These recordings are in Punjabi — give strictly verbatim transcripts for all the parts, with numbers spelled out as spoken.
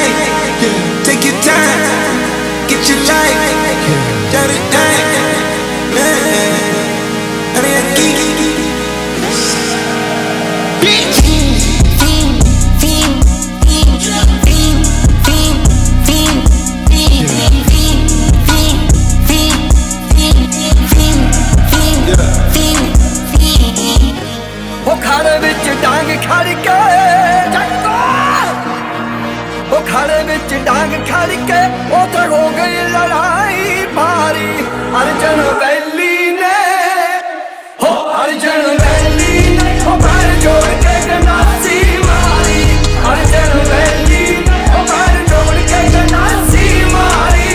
night, take your time, get your life, shut it down. Honey, I geek. Bitch. ਉਹ ਖਾੜੇ ਵਿੱਚ ਡਾਂਗ ਖੜ ਕੇ ਚੱਕੋ, ਉਹ ਖਾੜੇ ਵਿੱਚ ਡਾਂਗ ਖੜ ਕੇ ਉੱਥੇ ਹੋ ਗਈ ਲੜਾਈ ਭਾਰੀ। ਅਰਜਨ ਵੈਲੀ ਨੇ ਹੋ ਅਰਜਨ ਵੈਲੀ ਨੇ ਉਹ ਪੈਰ ਜੋੜ ਕੇ ਗੰਡਾਸੀ ਮਾਰੀ। ਅਰਜਨ ਵੈਲੀ ਨੇ ਉਹ ਪੈਰ ਜੋੜ ਕੇ ਗੰਡਾਸੀ ਮਾਰੀ।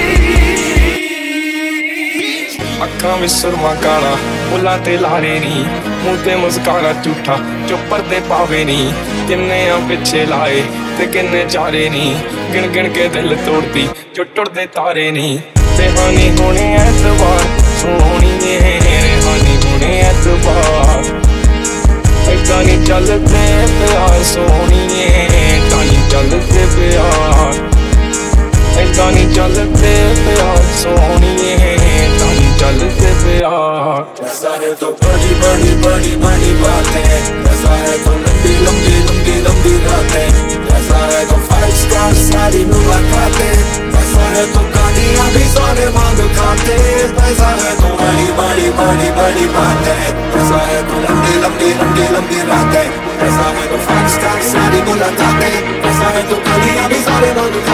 ਅੱਖਾਂ ਵਿੱਚ ਸੁਰਮਾ ਕਾਲਾ, ਬੁੱਲਾਂ ਤੇ ਲਾਰੇ ਨੀ, ਮੂੰਹ ਤੇ ਮੁਸਕਾਰਾ ਝੂਠਾ, ਚੁੱਪਰ ਤੇ ਪਾਵੇ ਨੀ। ਕਿੰਨੇ ਆ ਪਿੱਛੇ ਲਾਏ ਤੇ ਕਿੰਨੇ ਚਾਰੇ ਨੀ, ਗਿਣ ਗਿਣ ਕੇ ਦਿਲ ਤੋੜਦੀ ਜੋ ਟੁੱਟਦੇ ਤਾਰੇ ਨੀ। ਰੇਹਾਨੀ ਹੋਣੇ ਐਤਵਾਰ ਸੋਹਣੀਏ, ਰੇਹਾਨੀ ਹੋਣੇ ਐਤਵਾਰ। ਏਦਾਂ ਨੀ ਚੱਲਦੇ ਪਿਆਰ ਸੋਹਣੀਏ, ਏਦਾਂ ਨੀ ਚੱਲਦੇ ਪਿਆਰ। ਏਦਾਂ ਨੀ ਚੱਲਦੇ ਪਿਆਰ ਸੋਹਣੀਏ, ਏਦਾਂ ਨੀ ਚੱਲਦੇ ਪਿਆਰ। ऐसा है तो बड़ी बड़ी बड़ी बड़ी बातें, ऐसा है तो लंबी लंबी लंबी लंबी रातें, ऐसा है तो फाइव स्टार सारी मुलाकातें, ऐसा है तो गाड़ियाँ भी सारे मांग खाते, ऐसा है तो बड़ी बड़ी बड़ी बड़ी बातें, ऐसा है तो लंबी लंबी लंबी लंबी रातें, ऐसा है तो फाइव स्टार सारी मुलाकातें, ऐसा है तो गाड़ियाँ भी सारे मांग